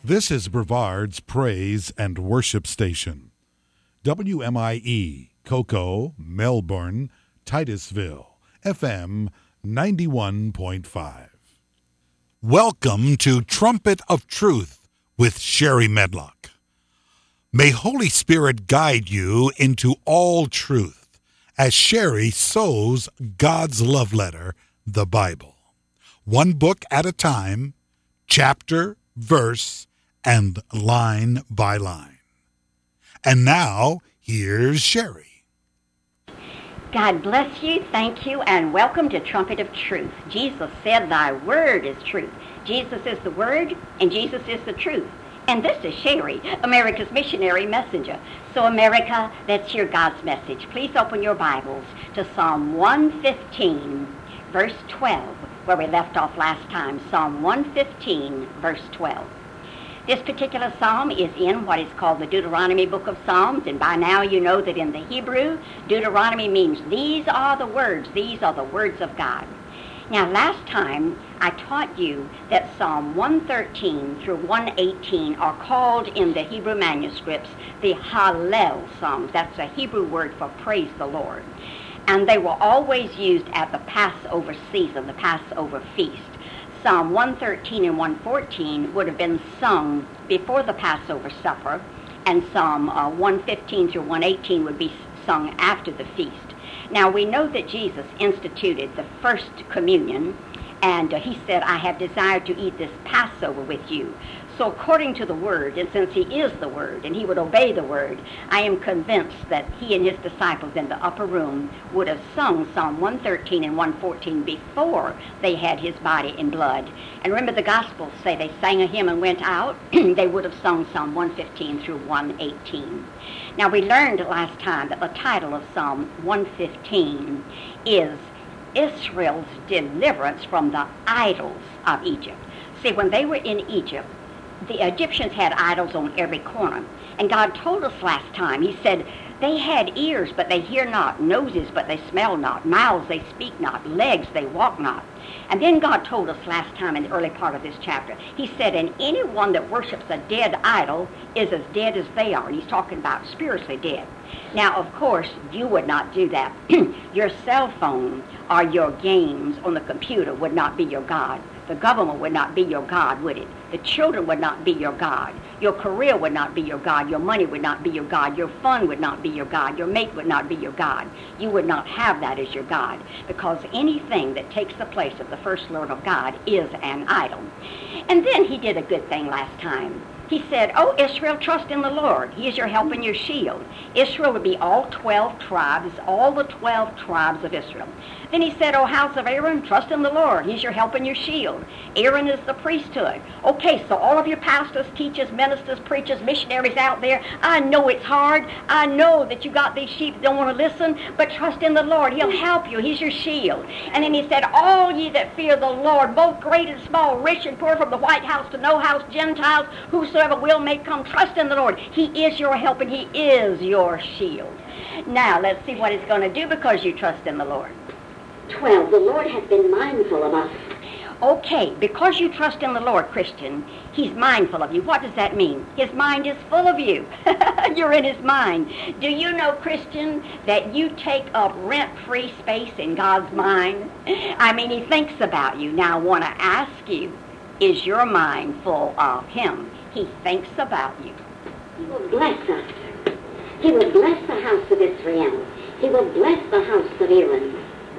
This is Brevard's Praise and Worship Station. WMIE, Cocoa, Melbourne, Titusville, FM 91.5. Welcome to Trumpet of Truth with Sherry Medlock. May Holy Spirit guide you into all truth as Sherry sows God's love letter, the Bible. One book at a time, chapter, verse, and line by line. And now, here's Sherry. God bless you, thank you, and welcome to Trumpet of Truth. Jesus said, "Thy word is truth." Jesus is the word, and Jesus is the truth. And this is Sherry, America's missionary messenger. So America, let's hear God's message. Please open your Bibles to Psalm 115, verse 12, where we left off last time. Psalm 115, verse 12. This particular psalm is in what is called the Deuteronomy book of Psalms, and by now you know that in the Hebrew, Deuteronomy means these are the words of God. Now last time I taught you that Psalm 113 through 118 are called in the Hebrew manuscripts the Hallel Psalms. That's a Hebrew word for praise the Lord. And they were always used at the Passover season, the Passover feast. Psalm 113 and 114 would have been sung before the Passover supper, and Psalm 115 through 118 would be sung after the feast. Now, we know that Jesus instituted the first communion, and he said, "I have desired to eat this Passover with you." So according to the Word, and since he is the Word, and he would obey the Word, I am convinced that he and his disciples in the upper room would have sung Psalm 113 and 114 before they had his body and blood. And remember, the Gospels say they sang a hymn and went out. They would have sung Psalm 115 through 118. Now, we learned last time that the title of Psalm 115 is Israel's deliverance from the idols of Egypt. See, when they were in Egypt, the Egyptians had idols on every corner. And God told us last time, he said, they had ears, but they hear not, noses, but they smell not, mouths, they speak not, legs, they walk not. And then God told us last time in the early part of this chapter, he said, and anyone that worships a dead idol is as dead as they are. And he's talking about spiritually dead. Now, of course, you would not do that. Your cell phone or your games on the computer would not be your God. The government would not be your God, would it? The children would not be your God. Your career would not be your God. Your money would not be your God. Your fun would not be your God. Your mate would not be your God. You would not have that as your God, because anything that takes the place of the first Lord of God is an idol. And then he did a good thing last time. He said, "Oh, Israel, trust in the Lord. He is your help and your shield." Israel would be all 12 tribes, all the 12 tribes of Israel. Then he said, "Oh, house of Aaron, trust in the Lord. He's your help and your shield." Aaron is the priesthood. Okay, so all of your pastors, teachers, ministers, preachers, missionaries out there, I know it's hard. I know that you got these sheep that don't want to listen, but trust in the Lord. He'll help you. He's your shield. And then he said, "All ye that fear the Lord, both great and small, rich and poor, from the White House to no house, Gentiles, whosoever will may come, trust in the Lord. He is your help and he is your shield." Now, let's see what he's going to do because you trust in the Lord. 12, the Lord has been mindful of us. Okay, because you trust in the Lord, Christian, he's mindful of you. What does that mean? His mind is full of you. You're in his mind. Do you know, Christian, that you take up rent-free space in God's mind? I mean, he thinks about you. Now, I want to ask you, is your mind full of him? He thinks about you. He will bless us. He will bless the house of Israel. He will bless the house of Aaron.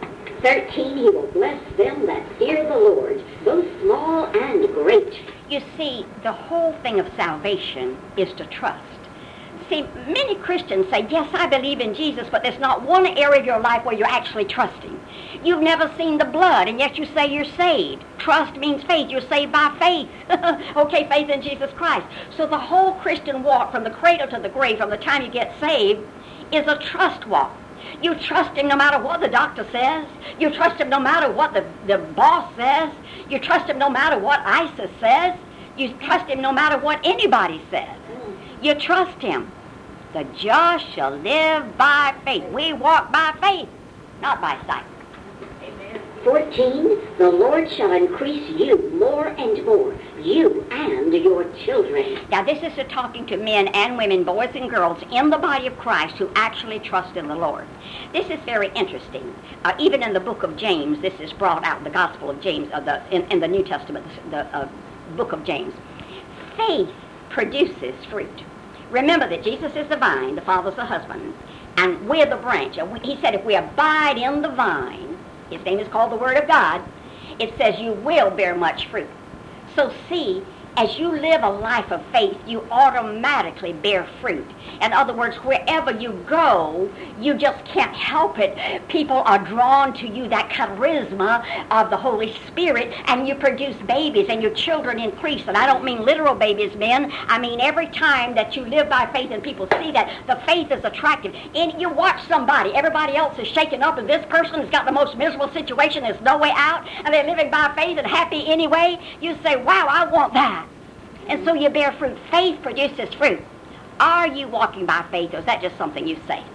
13, he will bless them that fear the Lord, both small and great. You see, the whole thing of salvation is to trust. See, many Christians say, yes, I believe in Jesus, but there's not one area of your life where you're actually trusting. You've never seen the blood, and yet you say you're saved. Trust means faith. You're saved by faith. Okay, faith in Jesus Christ. So the whole Christian walk from the cradle to the grave, from the time you get saved, is a trust walk. You trust him no matter what the doctor says. You trust him no matter what the boss says. You trust him no matter what ISIS says. You trust him no matter what anybody says. You trust him. The just shall live by faith. We walk by faith, not by sight. Amen. 14, the Lord shall increase you more and more. you and your children. Now this is talking to men and women, boys and girls in the body of Christ who actually trust in the Lord. This is very interesting. Even in the book of James, this is brought out, the Gospel of James, in the New Testament, the book of James. Faith produces fruit. Remember that Jesus is the vine, the Father's the husband, and we're the branch. He said if we abide in the vine, his name is called the Word of God, it says you will bear much fruit. So see, as you live a life of faith, you automatically bear fruit. In other words, wherever you go, you just can't help it. People are drawn to you, that charisma of the Holy Spirit, and you produce babies, and your children increase. And I don't mean literal babies, men. I mean every time that you live by faith and people see that, the faith is attractive. And you watch somebody, everybody else is shaken up, and this person has got the most miserable situation, there's no way out, and they're living by faith and happy anyway. You say, wow, I want that. And so you bear fruit. Faith produces fruit. Are you walking by faith, or is that just something you say?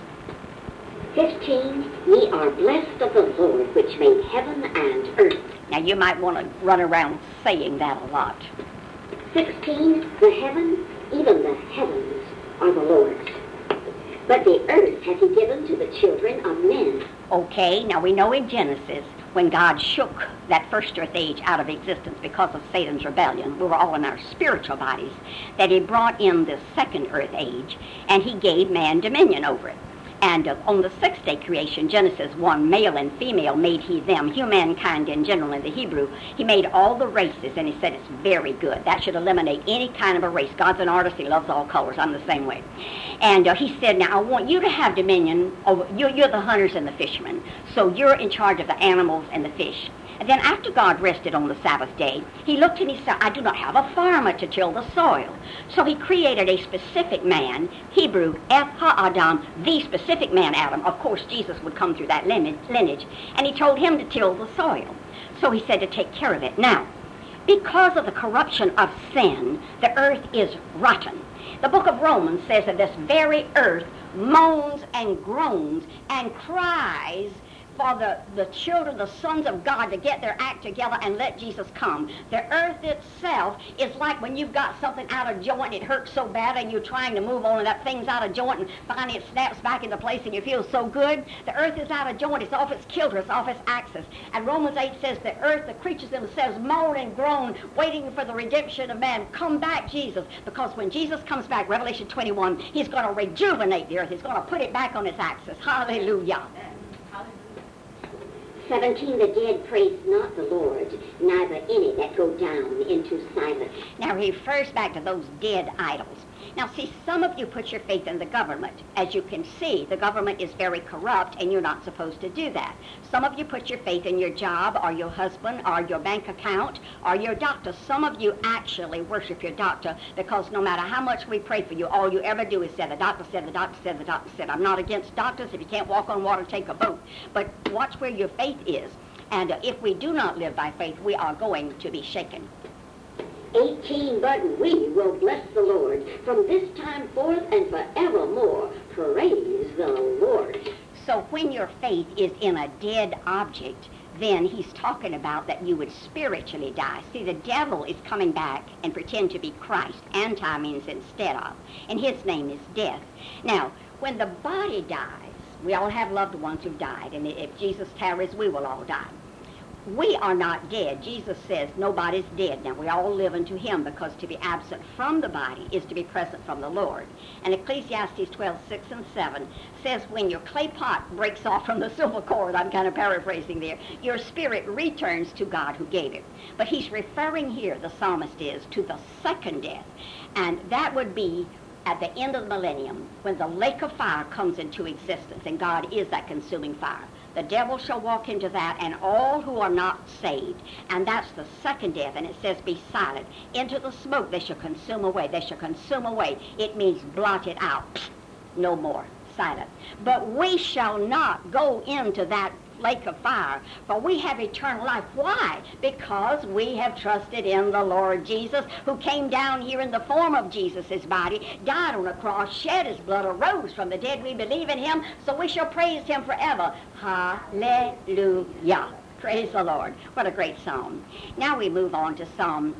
15, ye are blessed of the Lord, which made heaven and earth. Now you might want to run around saying that a lot. 16, the heaven, even the heavens, are the Lord's. But the earth hath he given to the children of men. Okay, now we know in Genesis, when God shook that first earth age out of existence because of Satan's rebellion, we were all in our spiritual bodies, that he brought in the second earth age, and he gave man dominion over it. And on the sixth day creation, Genesis 1, male and female made he them, humankind in general in the Hebrew. He made all the races, and he said it's very good. That should eliminate any kind of a race. God's an artist. He loves all colors. I'm the same way. And he said, now I want you to have dominion over, you're the hunters and the fishermen, so you're in charge of the animals and the fish. And then after God rested on the Sabbath day, he looked and he said, I do not have a farmer to till the soil. So he created a specific man, Hebrew, Eth-ha-Adam, the specific man, Adam. Of course, Jesus would come through that lineage. And he told him to till the soil. So he said to take care of it. Now, because of the corruption of sin, the earth is rotten. The book of Romans says that this very earth moans and groans and cries for the children, the sons of God, to get their act together and let Jesus come. The earth itself is like when you've got something out of joint, it hurts so bad, and you're trying to move on, and that thing's out of joint, and finally it snaps back into place, and you feel so good. The earth is out of joint. It's off its kilter. It's off its axis. And Romans 8 says the earth, the creatures themselves, moan and groan, waiting for the redemption of man. Come back, Jesus, because when Jesus comes back, Revelation 21, he's going to rejuvenate the earth. He's going to put it back on its axis. Hallelujah. 17, the dead praise not the Lord, neither any that go down into silence. Now he refers back to those dead idols. Now see, some of you put your faith in the government. As you can see, the government is very corrupt, and you're not supposed to do that. Some of you put your faith in your job, or your husband, or your bank account, or your doctor. Some of you actually worship your doctor, because no matter how much we pray for you, all you ever do is say, the doctor said, the doctor said, the doctor said. I'm not against doctors. If you can't walk on water, take a boat. But watch where your faith is. And if we do not live by faith, we are going to be shaken. 18, but we will bless the Lord from this time forth and forevermore. Praise the Lord. So when your faith is in a dead object, then he's talking about that you would spiritually die. See, the devil is coming back and pretend to be Christ. Anti means instead of. And his name is death. Now, when the body dies, we all have loved ones who died. And if Jesus tarries, we will all die. We are not dead. Jesus says nobody's dead. Now, we all live unto him, because to be absent from the body is to be present from the Lord. And Ecclesiastes 12:6 and 7 says when your clay pot breaks off from the silver cord, I'm kind of paraphrasing there, your spirit returns to God who gave it. But he's referring here, the psalmist is, to the second death. And that would be at the end of the millennium, when the lake of fire comes into existence, and God is that consuming fire. The devil shall walk into that, and all who are not saved. And that's the second death. And it says, be silent. Into the smoke they shall consume away. They shall consume away. It means blot it out. No more. Silent. But we shall not go into that lake of fire, for we have eternal life. Why? Because we have trusted in the Lord Jesus, who came down here in the form of Jesus' body, died on the cross, shed his blood, arose from the dead. We believe in him, so we shall praise him forever. Hallelujah. Praise the Lord. What a great psalm. Now we move on to Psalm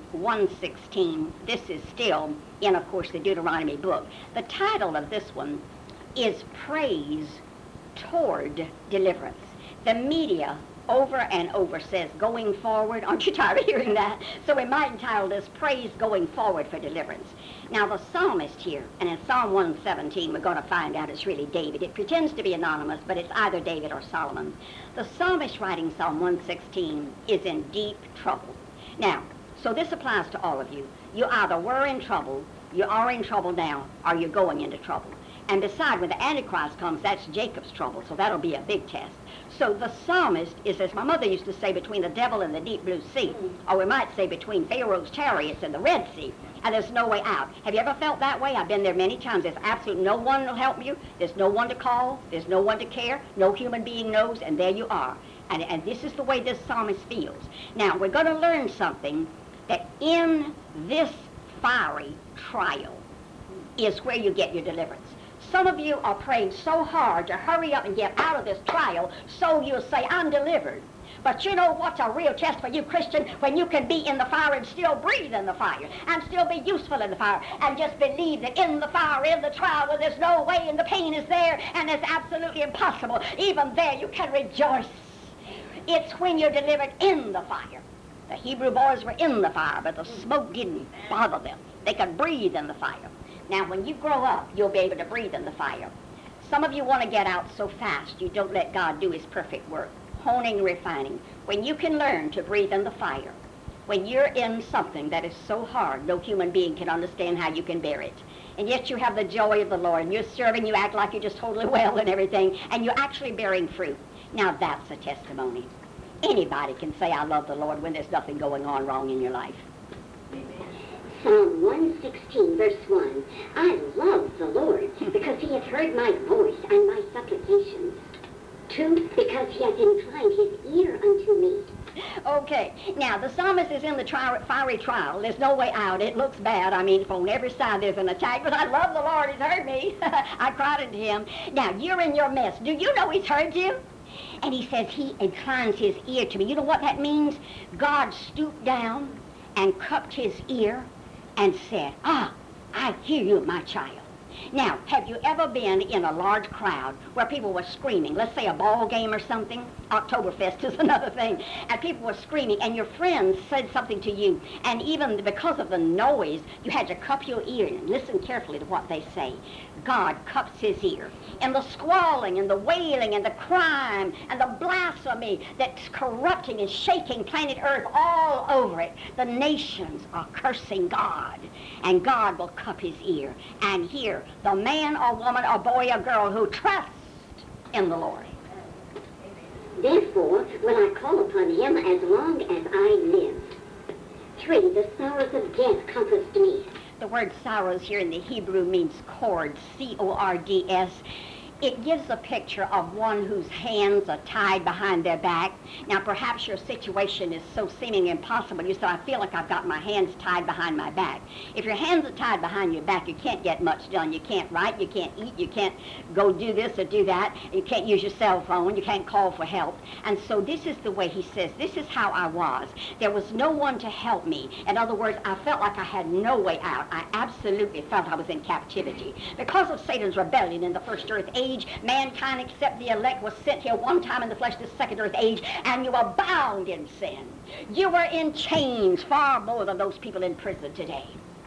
116. This is still in, of course, the Deuteronomy book. The title of this one is Praise Toward Deliverance. The media over and over says going forward. Aren't you tired of hearing that? So we might entitle this Praise Going Forward for Deliverance. Now the psalmist here, and in Psalm 117 we're going to find out it's really David. It pretends to be anonymous, but it's either David or Solomon. The psalmist writing Psalm 116 is in deep trouble. Now, so this applies to all of you. You either were in trouble, you are in trouble now, or you're going into trouble. And beside, when the Antichrist comes, that's Jacob's trouble, so that'll be a big test. So the psalmist is, as my mother used to say, between the devil and the deep blue sea, or we might say between Pharaoh's chariots and the Red Sea, and there's no way out. Have you ever felt that way? I've been there many times. There's absolutely no one to help you. There's no one to call. There's no one to care. No human being knows, and there you are. And this is the way this psalmist feels. Now, we're going to learn something, that in this fiery trial is where you get your deliverance. Some of you are praying so hard to hurry up and get out of this trial so you'll say, I'm delivered. But you know what's a real test for you, Christian? When you can be in the fire and still breathe in the fire and still be useful in the fire and just believe that in the fire, in the trial, where there's no way and the pain is there and it's absolutely impossible, even there you can rejoice. It's when you're delivered in the fire. The Hebrew boys were in the fire, but the smoke didn't bother them. They could breathe in the fire. Now, when you grow up, you'll be able to breathe in the fire. Some of you want to get out so fast you don't let God do his perfect work, honing and refining. When you can learn to breathe in the fire, when you're in something that is so hard, no human being can understand how you can bear it. And yet you have the joy of the Lord, and you're serving, you act like you're just totally well and everything, and you're actually bearing fruit. Now, that's a testimony. Anybody can say, I love the Lord when there's nothing going on wrong in your life. Psalm 116, verse 1. I love the Lord because he has heard my voice and my supplications. 2, because he has inclined his ear unto me. Okay, now the psalmist is in the fiery trial. There's no way out. It looks bad. I mean, from every side there's an attack, but I love the Lord. He's heard me. I cried unto him. Now, you're in your mess. Do you know he's heard you? And he says he inclines his ear to me. You know what that means? God stooped down and cupped his ear and said, I hear you, my child. Now, have you ever been in a large crowd where people were screaming? Let's say a ball game or something. Oktoberfest is another thing. And people were screaming, and your friends said something to you. And even because of the noise, you had to cup your ear and listen carefully to what they say. God cups his ear. And the squalling and the wailing and the crime and the blasphemy that's corrupting and shaking planet Earth all over it, the nations are cursing God. And God will cup his ear and hear the man or woman or boy or girl who trusts in the Lord. Therefore will I call upon him as long as I live. 3, the sorrows of death compassed me. The word sorrows here in the Hebrew means cords, C-O-R-D-S. It gives a picture of one whose hands are tied behind their back. Now, perhaps your situation is so seeming impossible. You say, I feel like I've got my hands tied behind my back. If your hands are tied behind your back, you can't get much done. You can't write, you can't eat, you can't go do this or do that. You can't use your cell phone, you can't call for help. And so this is the way he says, this is how I was. There was no one to help me. In other words, I felt like I had no way out. I absolutely felt I was in captivity. Because of Satan's rebellion in the first earth age, mankind except the elect was sent here one time in the flesh, this second earth age, and you were bound in sin. You were in chains far more than those people in prison today.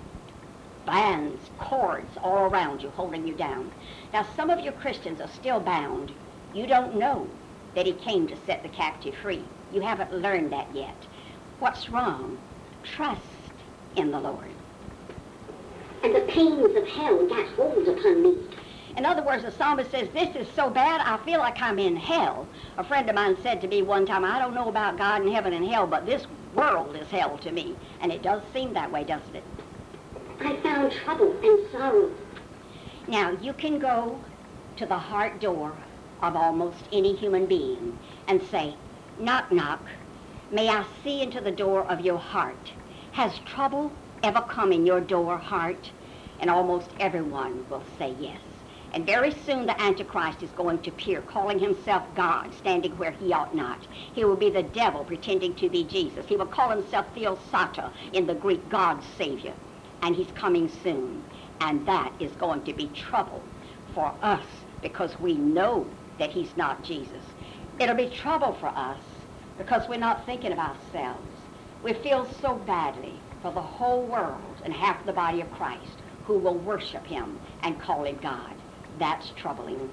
Bands, cords all around you holding you down. Now some of you Christians are still bound. You don't know that he came to set the captive free. You haven't learned that yet. What's wrong? Trust in the Lord. And the pains of hell got hold upon me. In other words, the psalmist says, this is so bad, I feel like I'm in hell. A friend of mine said to me one time, I don't know about God and heaven and hell, but this world is hell to me. And it does seem that way, doesn't it? I found trouble and sorrow. Now, you can go to the heart door of almost any human being and say, knock, knock, may I see into the door of your heart. Has trouble ever come in your door, heart? And almost everyone will say yes. And very soon the Antichrist is going to appear, calling himself God, standing where he ought not. He will be the devil pretending to be Jesus. He will call himself Theosata in the Greek, God's Savior. And he's coming soon. And that is going to be trouble for us because we know that he's not Jesus. It'll be trouble for us because we're not thinking of ourselves. We feel so badly for the whole world and half the body of Christ who will worship him and call him God. That's troubling.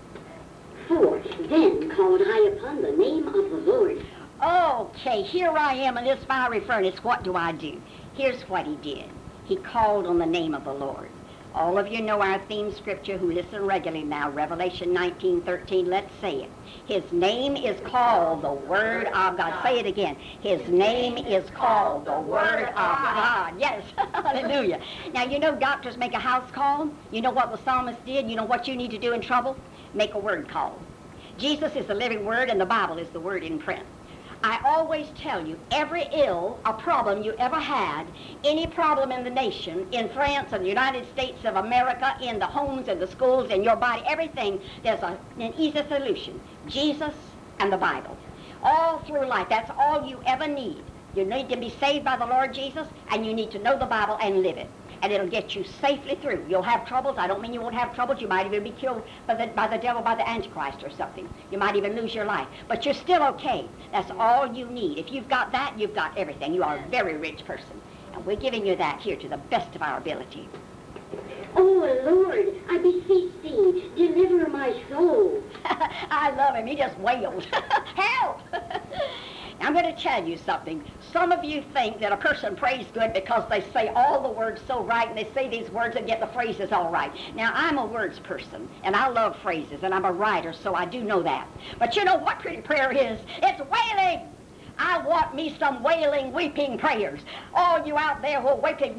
4. Then called I upon the name of the Lord. Okay, here I am in this fiery furnace. What do I do? Here's what he did. He called on the name of the Lord. All of you know our theme scripture who listen regularly now, Revelation 19:13. Let's say it. His name is called the Word of God. Say it again. His name is called the Word of God. Yes, hallelujah. Now, you know doctors make a house call. You know what the psalmist did? You know what you need to do in trouble? Make a word call. Jesus is the living Word, and the Bible is the Word in print. I always tell you, every ill or problem you ever had, any problem in the nation, in France and the United States of America, in the homes and the schools, in your body, everything, there's an easy solution. Jesus and the Bible. All through life, that's all you ever need. You need to be saved by the Lord Jesus, and you need to know the Bible and live it. And it'll get you safely through. You'll have troubles. I don't mean you won't have troubles. You might even be killed by the devil, by the Antichrist or something. You might even lose your life. But you're still okay. That's all you need. If you've got that, you've got everything. You are a very rich person. And we're giving you that here to the best of our ability. Oh, Lord, I beseech thee, deliver my soul. I love him. He just wails. Help! I'm going to tell you something. Some of you think that a person prays good because they say all the words so right and they say these words and get the phrases all right. Now, I'm a words person, and I love phrases, and I'm a writer, so I do know that. But you know what pretty prayer is? It's wailing. I want me some wailing, weeping prayers. All you out there who are weeping,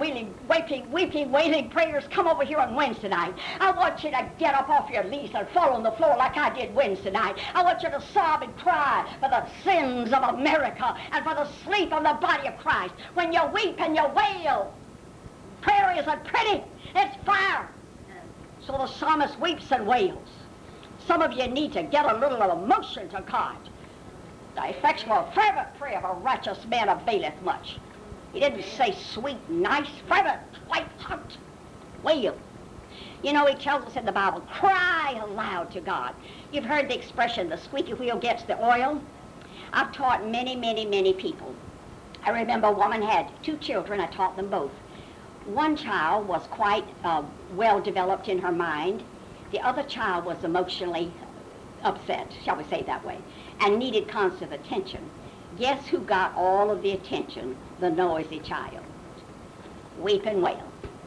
wailing prayers, come over here on Wednesday night. I want you to get up off your knees and fall on the floor like I did Wednesday night. I want you to sob and cry for the sins of America and for the sleep of the body of Christ. When you weep and you wail, prayer isn't pretty, it's fire. So the psalmist weeps and wails. Some of you need to get a little emotion to God. The effectual, fervent prayer of a righteous man availeth much. He didn't say sweet, nice, fervent, white hot wail. You know, he tells us in the Bible, cry aloud to God. You've heard the expression, the squeaky wheel gets the oil. I've taught many people. I remember a woman had 2 children. I taught them both. One child was quite well developed in her mind. The other child was emotionally upset, shall we say it that way, and needed constant attention. Guess who got all of the attention? The noisy child. Weep and wail.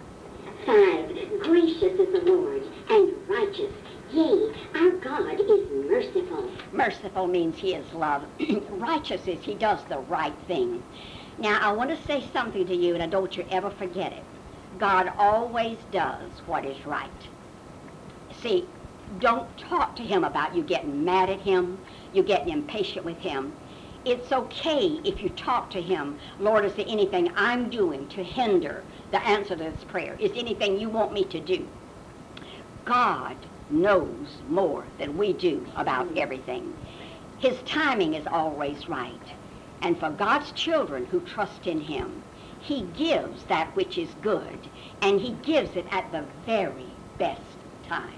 5. Gracious is the Lord, and righteous. Yea, our God is merciful. Merciful means he is love. Righteous is he does the right thing. Now, I want to say something to you, and I don't you ever forget it. God always does what is right. See, don't talk to him about you getting mad at him, you getting impatient with him. It's okay if you talk to him, Lord, is there anything I'm doing to hinder the answer to this prayer? Is there anything you want me to do? God knows more than we do about everything. His timing is always right. And for God's children who trust in him, he gives that which is good, and he gives it at the very best time.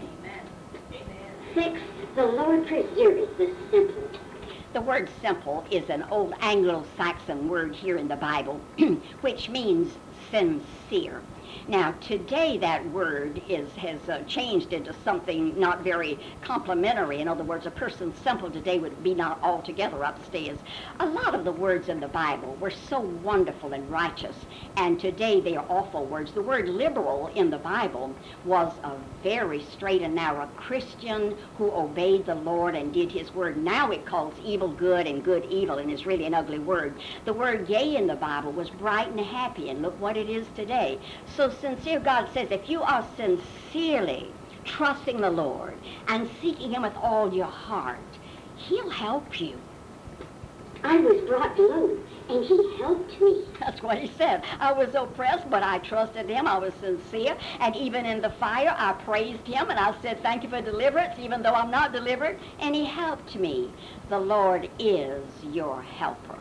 6. The Lord preserveth the simple. The word simple is an old Anglo-Saxon word here in the Bible, which means sincere. Now, today that word has changed into something not very complimentary. In other words, a person simple today would be not altogether upstairs. A lot of the words in the Bible were so wonderful and righteous, and today they are awful words. The word liberal in the Bible was a very straight and narrow Christian who obeyed the Lord and did his word. Now it calls evil good and good evil, and is really an ugly word. The word gay in the Bible was bright and happy, and look what it is today. So sincere, God says, if you are sincerely trusting the Lord and seeking him with all your heart, he'll help you. I was brought low, and he helped me. That's what he said. I was oppressed, but I trusted him. I was sincere. And even in the fire, I praised him, and I said, thank you for deliverance, even though I'm not delivered. And he helped me. The Lord is your helper.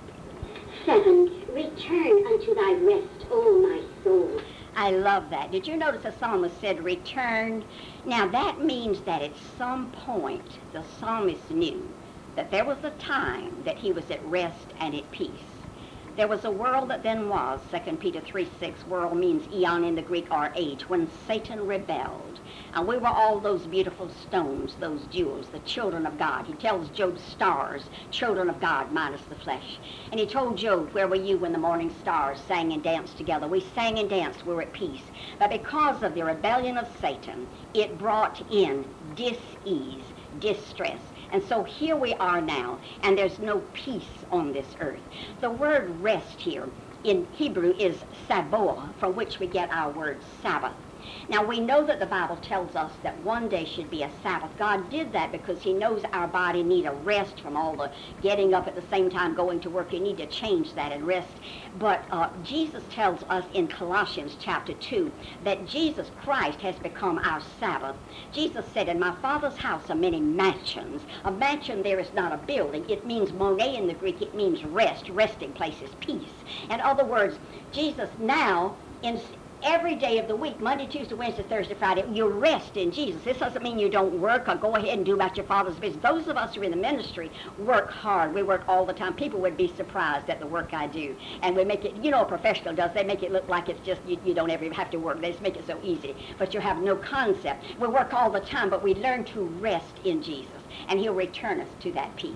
7. Return unto thy rest, O my soul. I love that. Did you notice the psalmist said return? Now that means that at some point the psalmist knew that there was a time that he was at rest and at peace. There was a world that then was, 2 Peter 3:6, world means eon in the Greek or age, when Satan rebelled. And we were all those beautiful stones, those jewels, the children of God. He tells Job stars, children of God minus the flesh. And he told Job, where were you when the morning stars sang and danced together? We sang and danced, we were at peace. But because of the rebellion of Satan, it brought in dis-ease, distress. And so here we are now, and there's no peace on this earth. The word rest here in Hebrew is saboah, from which we get our word Sabbath. Now, we know that the Bible tells us that one day should be a Sabbath. God did that because he knows our body need a rest from all the getting up at the same time, going to work. You need to change that and rest. But Jesus tells us in Colossians chapter 2 that Jesus Christ has become our Sabbath. Jesus said, in my Father's house are many mansions. A mansion there is not a building. It means mone in the Greek. It means rest. Resting place is peace. In other words, Jesus now, in every day of the week, Monday, Tuesday, Wednesday, Thursday, Friday, you rest in Jesus. This doesn't mean you don't work or go ahead and do about your Father's business. Those of us who are in the ministry work hard. We work all the time. People would be surprised at the work I do. And we make it, you know, a professional does. They make it look like it's just, you don't ever have to work. They just make it so easy. But you have no concept. We work all the time, but we learn to rest in Jesus. And he'll return us to that peace.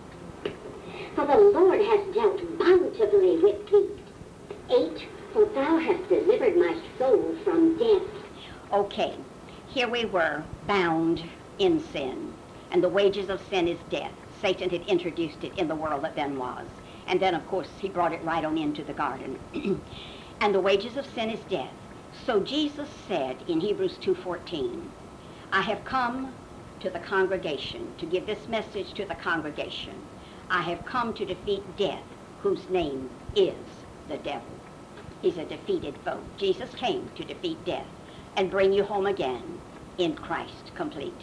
For the Lord has dealt bountifully with thee. 8. For thou hast delivered my soul from death. Okay, here we were, bound in sin. And the wages of sin is death. Satan had introduced it in the world that then was. And then, of course, he brought it right on into the garden. And the wages of sin is death. So Jesus said in Hebrews 2:14, I have come to the congregation, to give this message to the congregation. I have come to defeat death, whose name is the devil. He's a defeated foe. Jesus came to defeat death and bring you home again in Christ complete.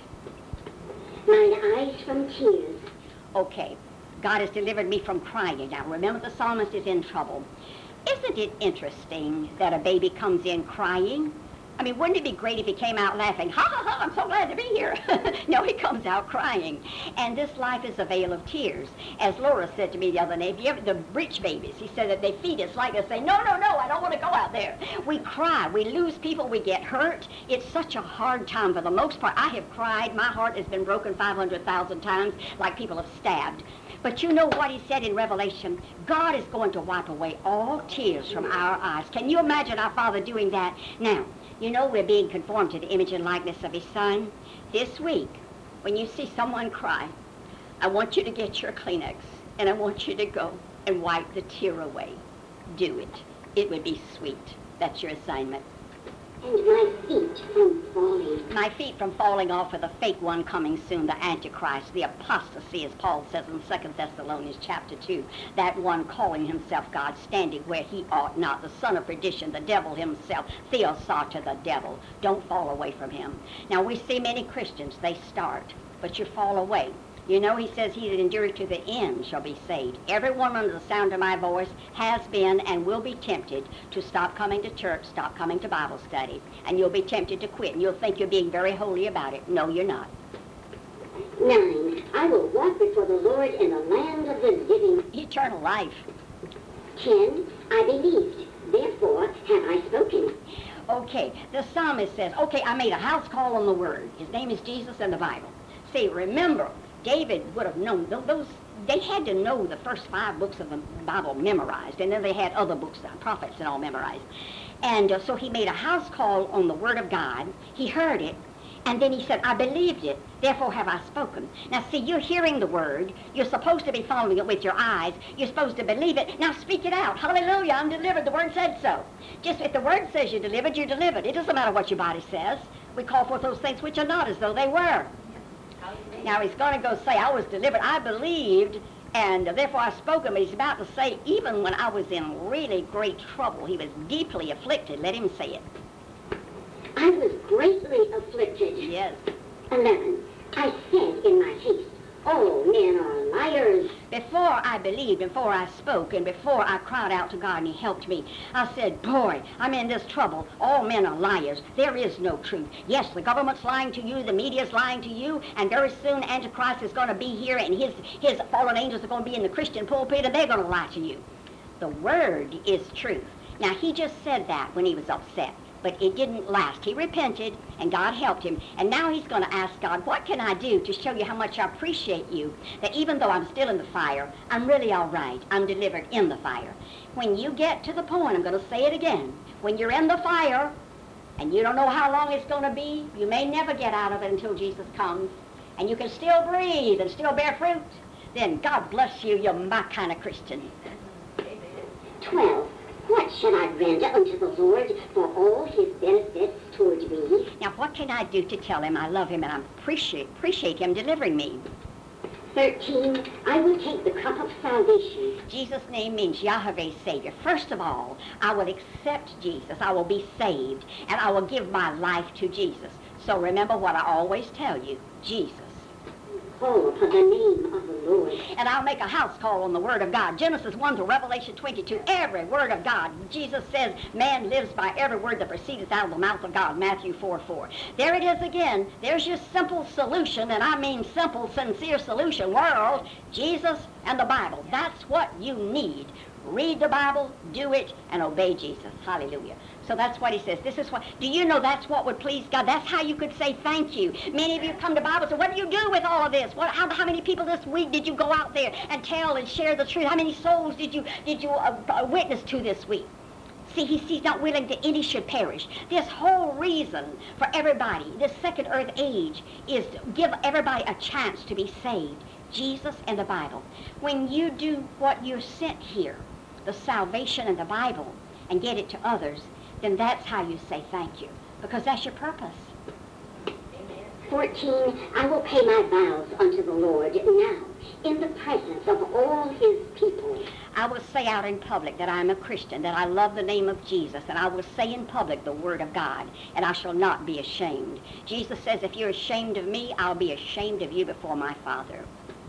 Mine eyes from tears. Okay, God has delivered me from crying. Now remember, the psalmist is in trouble. Isn't it interesting that a baby comes in crying? I mean, wouldn't it be great if he came out laughing, ha ha ha, I'm so glad to be here. No, he comes out crying. And this life is a vale of tears. As Laura said to me the other day, if you ever, the rich babies, he said that they feed us like they say, no, no, no, I don't want to go out there. We cry, we lose people, we get hurt. It's such a hard time for the most part. I have cried, my heart has been broken 500,000 times like people have stabbed. But you know what he said in Revelation? God is going to wipe away all tears from our eyes. Can you imagine our Father doing that? Now, you know we're being conformed to the image and likeness of his Son. This week, when you see someone cry, I want you to get your Kleenex, and I want you to go and wipe the tear away. Do it. It would be sweet. That's your assignment. And my feet from falling. My feet from falling off of the fake one coming soon, the Antichrist, the apostasy, as Paul says in 2 Thessalonians chapter 2. That one calling himself God, standing where he ought not, the son of perdition, the devil himself, Theosata, the devil. Don't fall away from him. Now, we see many Christians, they start, but you fall away. You know, he says, he that endureth to the end shall be saved. Everyone under the sound of my voice has been and will be tempted to stop coming to church, stop coming to Bible study. And you'll be tempted to quit. And you'll think you're being very holy about it. No, you're not. 9. I will walk before the Lord in the land of the living. Eternal life. 10. I believed, therefore have I spoken. Okay, the psalmist says, okay, I made a house call on the Word. His name is Jesus in the Bible. See, remember, David would have known those. They had to know the first 5 books of the Bible memorized, and then they had other books, prophets and all memorized. And so he made a house call on the Word of God. He heard it, and then he said, I believed it, therefore have I spoken. Now see, you're hearing the Word. You're supposed to be following it with your eyes. You're supposed to believe it. Now speak it out. Hallelujah, I'm delivered. The Word said so. Just if the Word says you're delivered, you're delivered. It doesn't matter what your body says. We call forth those things which are not as though they were. Now he's going to go say, I was delivered. I believed, And therefore I spoke him. He's about to say, even when I was in really great trouble, he was deeply afflicted. Let him say it. I was greatly afflicted. Yes. 11. I said in my haste, all men are liars. Before I believed, before I spoke, and before I cried out to God and he helped me, I said, boy, I'm in this trouble. All men are liars. There is no truth. Yes, the government's lying to you, the media's lying to you, and very soon Antichrist is going to be here, and his fallen angels are going to be in the Christian pulpit, and they're going to lie to you. The Word is truth. Now, he just said that when he was upset. But it didn't last. He repented, and God helped him. And now he's going to ask God, what can I do to show you how much I appreciate you? That even though I'm still in the fire, I'm really all right. I'm delivered in the fire. When you get to the point, I'm going to say it again, when you're in the fire, and you don't know how long it's going to be, you may never get out of it until Jesus comes, and you can still breathe and still bear fruit, then God bless you, you're my kind of Christian. 12. What shall I render unto the Lord for all his benefits toward me? Now, what can I do to tell him I love him and I appreciate him delivering me? 13. I will take the cup of salvation. Jesus' name means Yahweh Savior. First of all, I will accept Jesus. I will be saved, and I will give my life to Jesus. So remember what I always tell you, Jesus. Call upon the name of the Lord. And I'll make a house call on the Word of God. Genesis 1 to Revelation 22, every Word of God. Jesus says, man lives by every word that proceedeth out of the mouth of God, Matthew 4:4. There it is again. There's your simple solution, and I mean simple, sincere solution. World, Jesus and the Bible. That's what you need. Read the Bible, do it, and obey Jesus. Hallelujah. So that's what he says. This is what, do you know that's what would please God? That's how you could say thank you. Many of you come to Bible and say, what do you do with all of this? How many people this week did you go out there and tell and share the truth? How many souls did you witness to this week? See, he's not willing that any should perish. This whole reason for everybody, this second earth age, is to give everybody a chance to be saved. Jesus and the Bible. When you do what you're sent here, the salvation and the Bible, and get it to others, then that's how you say thank you, because that's your purpose. 14. I will pay my vows unto the Lord now, in the presence of all his people. I will say out in public that I'm a Christian, that I love the name of Jesus, and I will say in public the Word of God, and I shall not be ashamed. Jesus says, if you're ashamed of me, I'll be ashamed of you before my Father.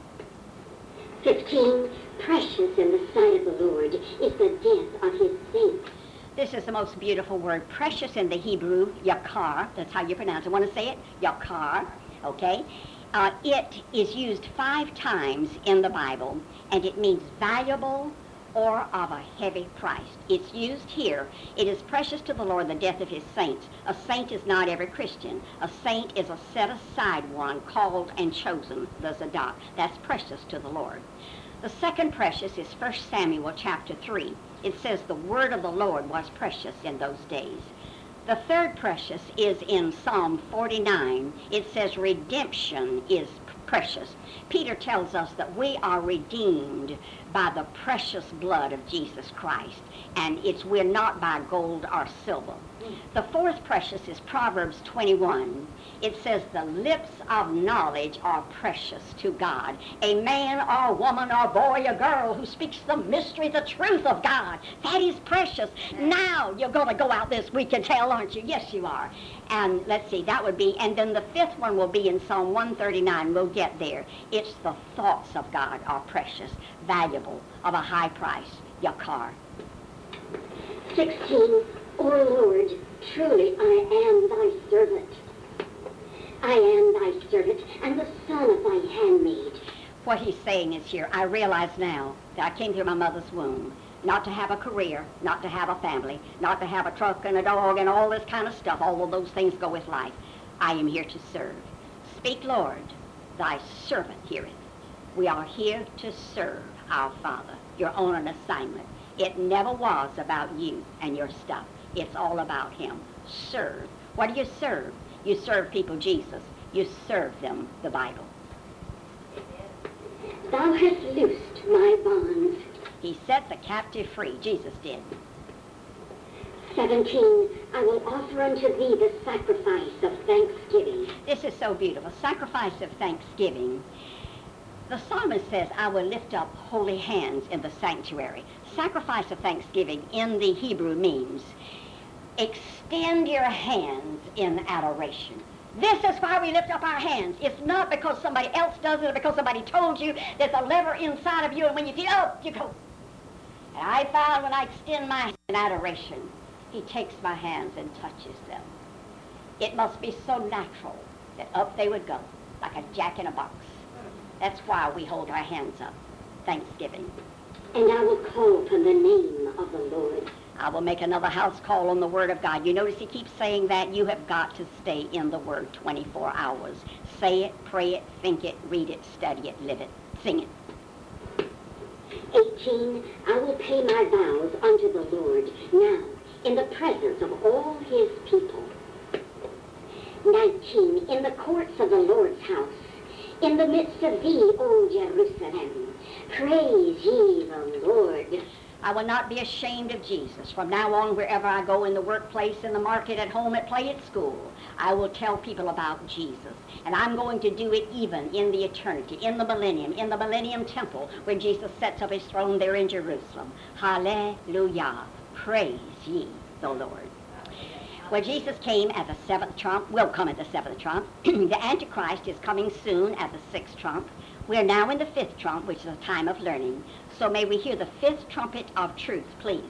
15. Precious in the sight of the Lord is the death of his saints. This is the most beautiful word. Precious in the Hebrew, yakar. That's how you pronounce it. Want to say it? Yakar. Okay? It is used 5 times in the Bible, and it means valuable or of a heavy price. It's used here. It is precious to the Lord, the death of his saints. A saint is not every Christian. A saint is a set-aside one, called and chosen, the Zadok. That's precious to the Lord. The second precious is 1 Samuel chapter 3. It says the word of the Lord was precious in those days. The third precious is in Psalm 49. It says redemption is precious. Peter tells us that we are redeemed by the precious blood of Jesus Christ, and we're not by gold or silver. The fourth precious is Proverbs 21. It says the lips of knowledge are precious to God. A man or woman or boy or girl who speaks the mystery, the truth of God, that is precious. Now you're going to go out this week and tell, aren't you? Yes, you are. And let's see, that would be, and then the fifth one will be in Psalm 139. We'll get there. It's the thoughts of God are precious, valuable, of a high price, yakar. 16. O Lord, truly I am thy servant. I am thy servant and the son of thy handmaid. What he's saying is here, I realize now that I came through my mother's womb, not to have a career, not to have a family, not to have a truck and a dog and all this kind of stuff. All of those things go with life. I am here to serve. Speak, Lord, thy servant heareth. We are here to serve our Father. You're on an assignment. It never was about you and your stuff. It's all about him. Serve. What do you serve? You serve people Jesus. You serve them the Bible. Thou hast loosed my bonds. He set the captive free. Jesus did. 17. I will offer unto thee the sacrifice of thanksgiving. This is so beautiful. Sacrifice of thanksgiving. The psalmist says, I will lift up holy hands in the sanctuary. Sacrifice of thanksgiving in the Hebrew means extend your hands in adoration. This is why we lift up our hands. It's not because somebody else does it or because somebody told you. There's a lever inside of you, and when you feel, oh, you go. And I found when I extend my hand in adoration, he takes my hands and touches them. It must be so natural that up they would go, like a jack in a box. That's why we hold our hands up. Thanksgiving. And I will call upon the name of the Lord. I will make another house call on the Word of God. You notice he keeps saying that. You have got to stay in the Word 24 hours. Say it, pray it, think it, read it, study it, live it, sing it. 18, I will pay my vows unto the Lord now in the presence of all his people. 19, in the courts of the Lord's house, in the midst of thee, O Jerusalem, praise ye the Lord. I will not be ashamed of Jesus. From now on, wherever I go, in the workplace, in the market, at home, at play, at school, I will tell people about Jesus. And I'm going to do it even in the eternity, in the millennium temple, when Jesus sets up his throne there in Jerusalem. Hallelujah. Praise ye the Lord. Well, Jesus came at the seventh trump, will come at the seventh trump. The Antichrist is coming soon at the sixth trump. We're now in the fifth trump, which is a time of learning. So may we hear the fifth trumpet of truth, please.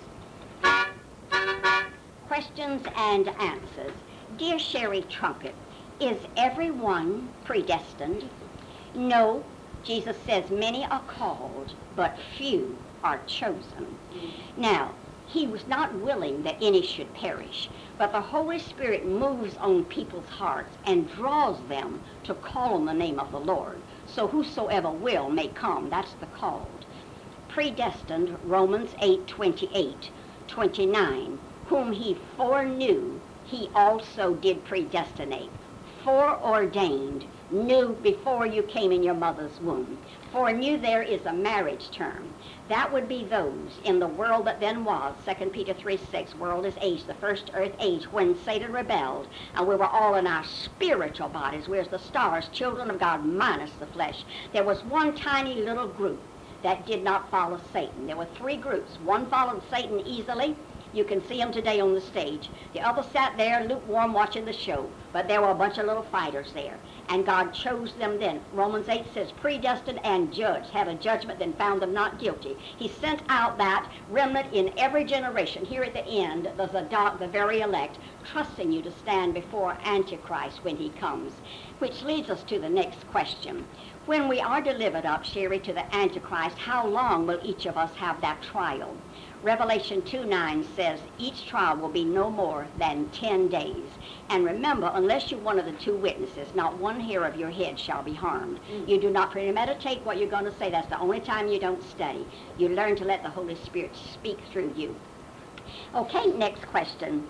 Questions and answers. Dear Sherry Trumpet, is everyone predestined? No. Jesus says many are called, but few are chosen. Now, he was not willing that any should perish, but the Holy Spirit moves on people's hearts and draws them to call on the name of the Lord. So whosoever will may come. That's the called. Predestined, Romans 8:28, 29. Whom he foreknew, he also did predestinate. Foreordained, knew before you came in your mother's womb. Foreknew there is a marriage term. That would be those in the world that then was, 2 Peter 3:6, world is age, the first earth age, when Satan rebelled, and we were all in our spiritual bodies, whereas the stars, children of God minus the flesh. There was one tiny little group that did not follow Satan. There were three groups. One followed Satan easily. You can see them today on the stage. The other sat there lukewarm watching the show, but there were a bunch of little fighters there. And God chose them then. Romans 8 says, predestined and judged, had a judgment, then found them not guilty. He sent out that remnant in every generation. Here at the end, there's the very elect, trusting you to stand before Antichrist when he comes. Which leads us to the next question. When we are delivered up, Sherry, to the Antichrist, how long will each of us have that trial? Revelation 2:9 says each trial will be no more than 10 days. And remember, unless you're one of the two witnesses, not one hair of your head shall be harmed. You do not premeditate what you're going to say. That's the only time you don't study. You learn to let the Holy Spirit speak through you. Okay, next question.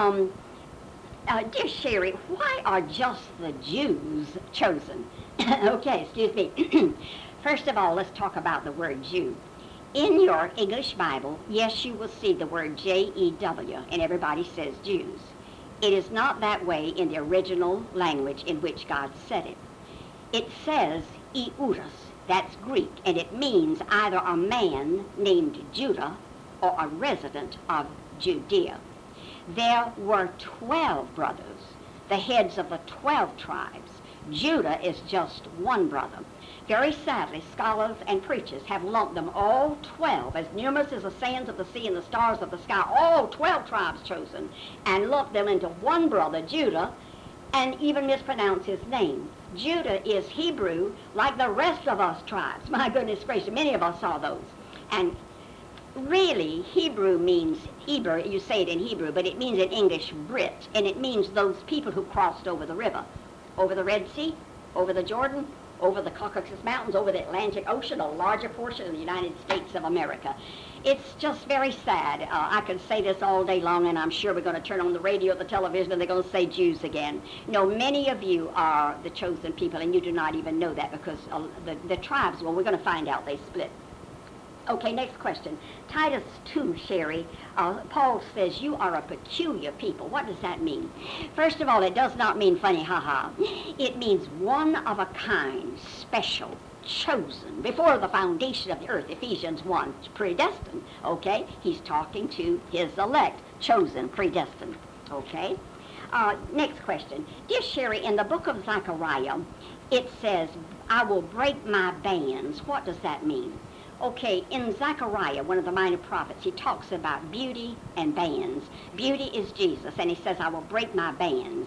Dear Sherry, why are just the Jews chosen? Okay, excuse me. First of all, let's talk about the word Jew. In your English Bible, yes, you will see the word J-E-W, and everybody says Jews. It is not that way in the original language in which God said it. It says Euros, that's Greek, and it means either a man named Judah or a resident of Judea. There were 12 brothers, the heads of the 12 tribes. Judah is just one brother. Very sadly, scholars and preachers have lumped them all 12, as numerous as the sands of the sea and the stars of the sky, all 12 tribes chosen, and lumped them into one brother, Judah, and even mispronounced his name. Judah is Hebrew like the rest of us tribes. My goodness gracious, many of us saw those. And really, Hebrew means Eber, you say it in Hebrew, but it means in English Brit, and it means those people who crossed over the river, over the Red Sea, over the Jordan, over the Caucasus Mountains, over the Atlantic Ocean, a larger portion of the United States of America. It's just very sad. I could say this all day long, and I'm sure we're going to turn on the radio or the television, and they're going to say Jews again. No, many of you are the chosen people, and you do not even know that because the tribes, well, we're going to find out they split. Okay, next question. Titus 2, Sherry, Paul says you are a peculiar people. What does that mean? First of all, it does not mean funny, ha-ha. It means one of a kind, special, chosen before the foundation of the earth, Ephesians 1, predestined, okay? He's talking to his elect, chosen, predestined, okay? Next question. Dear Sherry, in the book of Zechariah, it says, I will break my bands. What does that mean? Okay, in Zechariah, one of the minor prophets, he talks about beauty and bands. Beauty is Jesus, and he says, I will break my bands.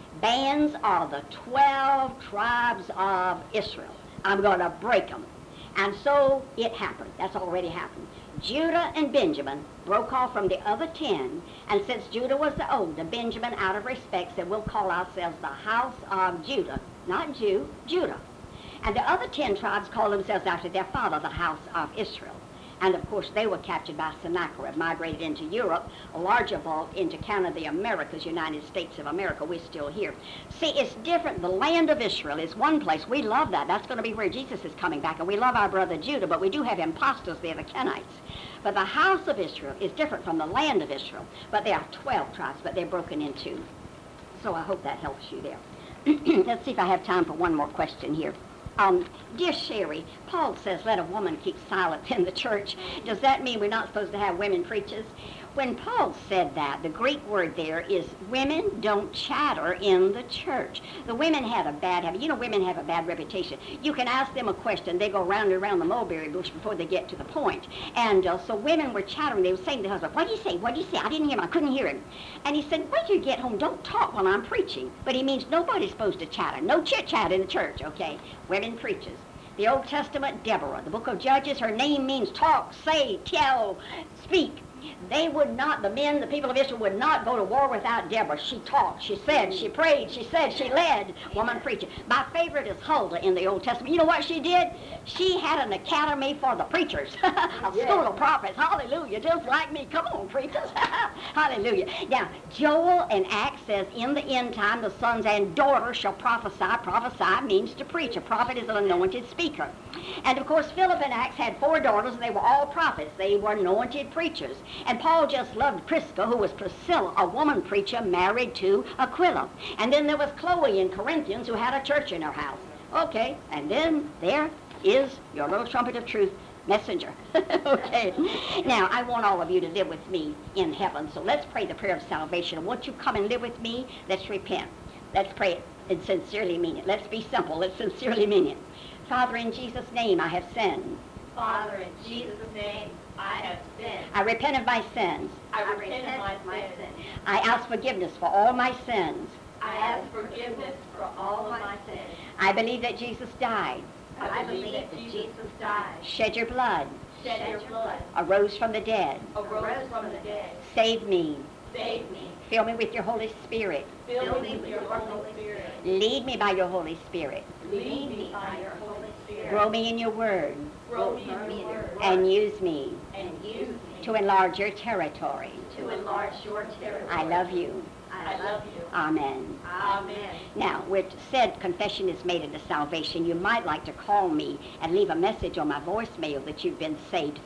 Bands are the 12 tribes of Israel. I'm going to break them. And so it happened. That's already happened. Judah and Benjamin broke off from the other 10, and since Judah was the older, Benjamin, out of respect, said, we'll call ourselves the house of Judah. Not Jew, Judah. And the other 10 tribes called themselves after their father, the house of Israel. And of course, they were captured by Sennacherib, migrated into Europe, a larger vault into Canada, the Americas, United States of America. We're still here. See, it's different. The land of Israel is one place. We love that. That's going to be where Jesus is coming back. And we love our brother Judah, but we do have impostors there, the Kenites. But the house of Israel is different from the land of Israel. But there are 12 tribes, but they're broken into. So I hope that helps you there. Let's see if I have time for one more question here. Dear Sherry, Paul says, let a woman keep silent in the church. Does that mean we're not supposed to have women preachers? When Paul said that, the Greek word there is women don't chatter in the church. The women have a bad habit. You know, women have a bad reputation. You can ask them a question. They go round and around the mulberry bush before they get to the point. And so women were chattering. They were saying to the husband, what do you say? What do you say? I didn't hear him. I couldn't hear him. And he said, when you get home, don't talk while I'm preaching. But he means nobody's supposed to chatter. No chit-chat in the church, okay? Women preachers. The Old Testament, Deborah. The book of Judges, her name means talk, say, tell, speak. They would not, the men, the people of Israel would not go to war without Deborah. She talked, she said, she prayed, she said, she led. Woman preacher. My favorite is Huldah in the Old Testament. You know what she did? She had an academy for the preachers. A school of prophets. Hallelujah. Just like me. Come on, preachers. Hallelujah. Now, Joel and Acts says, in the end time, the sons and daughters shall prophesy. Prophesy means to preach. A prophet is an anointed speaker. And of course, Philip and Acts had 4 daughters, and they were all prophets. They were anointed preachers. And Paul just loved Prisca, who was Priscilla, a woman preacher married to Aquila. And then there was Chloe in Corinthians, who had a church in her house. Okay, and then there is your little trumpet of truth messenger. Okay, now I want all of you to live with me in heaven. So let's pray the prayer of salvation. Won't you come and live with me? Let's repent. Let's pray it and sincerely mean it. Let's be simple. Let's sincerely mean it. Father, in Jesus' name, I have sinned. Father, in Jesus' name, I have sinned. I repent of my sins. I repent of my sins. I ask forgiveness for all my sins. I ask forgiveness for all of my sins. I believe that Jesus died, I believe that Jesus died, shed your blood, shed your blood, arose from the dead, arose from the dead, saved me, saved me, fill me with your Holy Spirit, fill me with your Holy Spirit, lead me by your Holy Spirit, lead me by your Holy Spirit, grow me in your word, grow me in your word, and use me and use me to enlarge your territory. to enlarge your territory. I love you. I love you. Amen. Amen. Now, with said confession is made into salvation, you might like to call me and leave a message on my voicemail that you've been saved.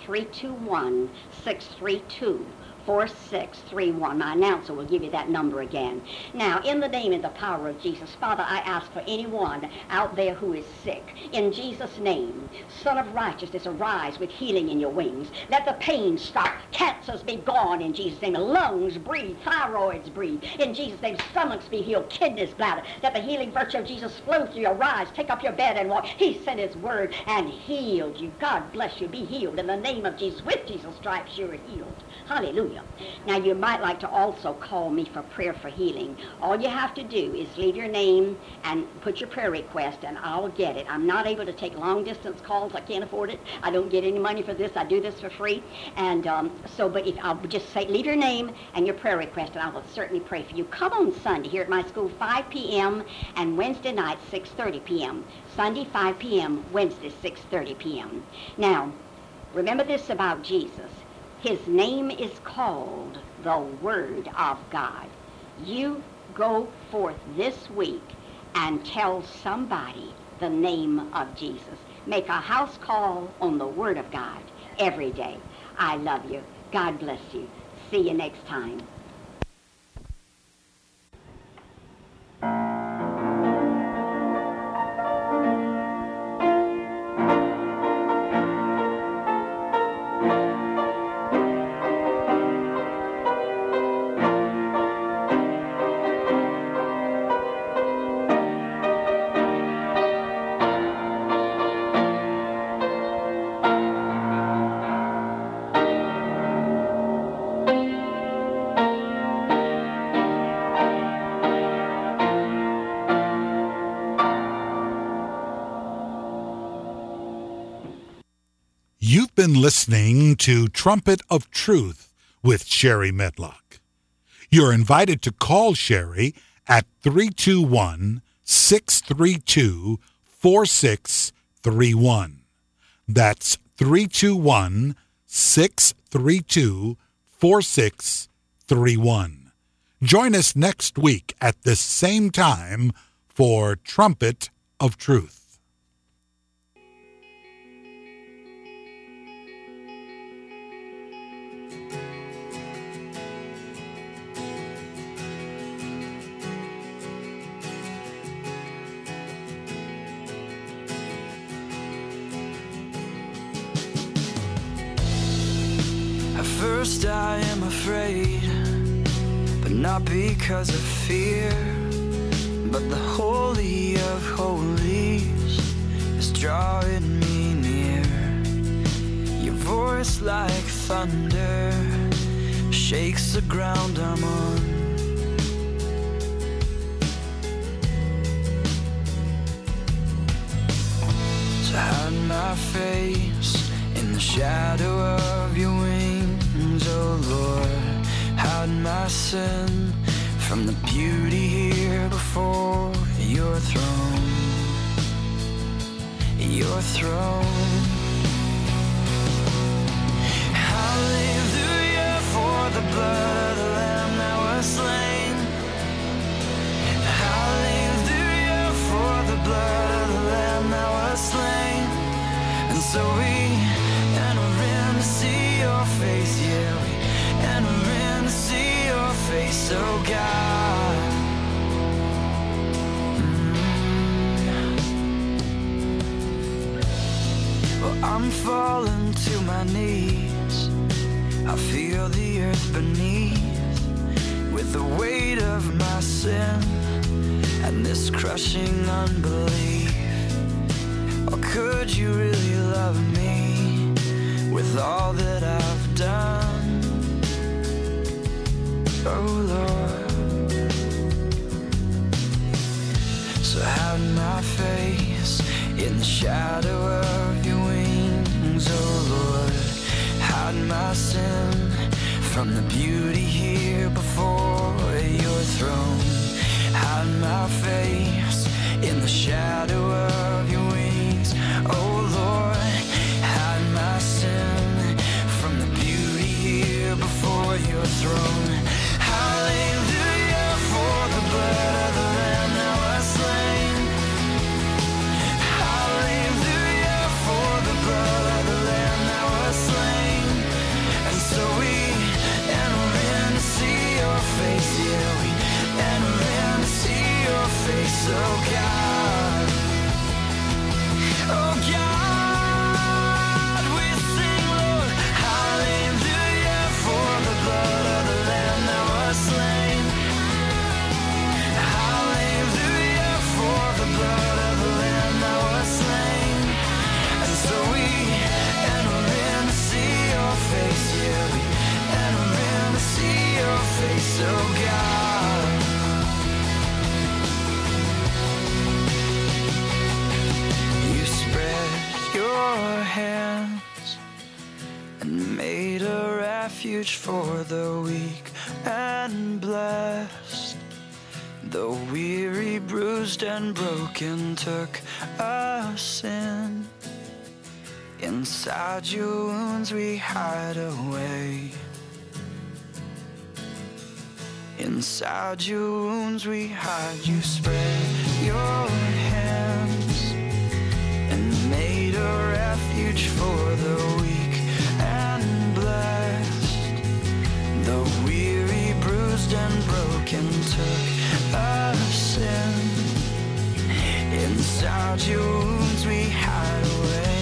321-632-4631. My announcer will give you that number again. Now, in the name and the power of Jesus, Father, I ask for anyone out there who is sick. In Jesus' name, Son of Righteousness, arise with healing in your wings. Let the pain stop. Cancers be gone in Jesus' name. Lungs breathe. Thyroids breathe. In Jesus' name, stomachs be healed. Kidneys, bladder. Let the healing virtue of Jesus flow through you. Arise, take up your bed and walk. He sent his word and healed you. God bless you. Be healed in the name of Jesus. With Jesus' stripes, you are healed. Hallelujah. Now, you might like to also call me for prayer for healing. All you have to do is leave your name and put your prayer request, and I'll get it. I'm not able to take long-distance calls. I can't afford it. I don't get any money for this. I do this for free. And but if I'll just say, leave your name and your prayer request, and I will certainly pray for you. Come on Sunday here at my school, 5 p.m., and Wednesday night, 6:30 p.m. Sunday, 5 p.m., Wednesday, 6:30 p.m. Now, remember this about Jesus. His name is called the Word of God. You go forth this week and tell somebody the name of Jesus. Make a house call on the Word of God every day. I love you. God bless you. See you next time. been listening to Trumpet of Truth with Sherry Medlock. You're invited to call Sherry at 321-632-4631. That's 321-632-4631. Join us next week at this same time for Trumpet of Truth. At first I am afraid, but not because of fear, but the Holy of Holies is drawing me near. Your voice like thunder shakes the ground I'm on. So hide my face in the shadow of your wings, oh Lord. Hide my sin from the beauty here before your throne, your throne. Hallelujah for the blood of the Lamb that was slain. Hallelujah for the blood of the Lamb that was slain. And so we enter in to see your face, yeah, we enter in to see your face, oh God. Well, I'm falling to my knees. I feel the earth beneath with the weight of my sin and this crushing unbelief. Or could you really love me with all that I've done? Oh Lord. So hide my face in the shadow of your wings, oh Lord. Hide my sin from the beauty here before your throne. Hide my face in the shadow of your wings, oh Lord. Hide my sin from the beauty here before your throne. Hallelujah for the blood of the Lamb that was slain. Hallelujah for the blood of the Lamb that was slain. And so we enter in to see your face, yeah, we enter in to see your face, oh God. Oh God, we sing, Lord, hallelujah for the blood of the Lamb that was slain. Hallelujah for the blood of the Lamb that was slain. And so we enter in to see your face, yeah, we enter in to see your face, oh God. You spread your hands and made a refuge for the weak and blessed. The weary, bruised, and broken took us in. Inside your wounds we hide away. Inside your wounds we hide. You spread your hands and made a refuge for the weak and blessed. The weary, bruised, and broken took us in. Inside your wounds we hide away.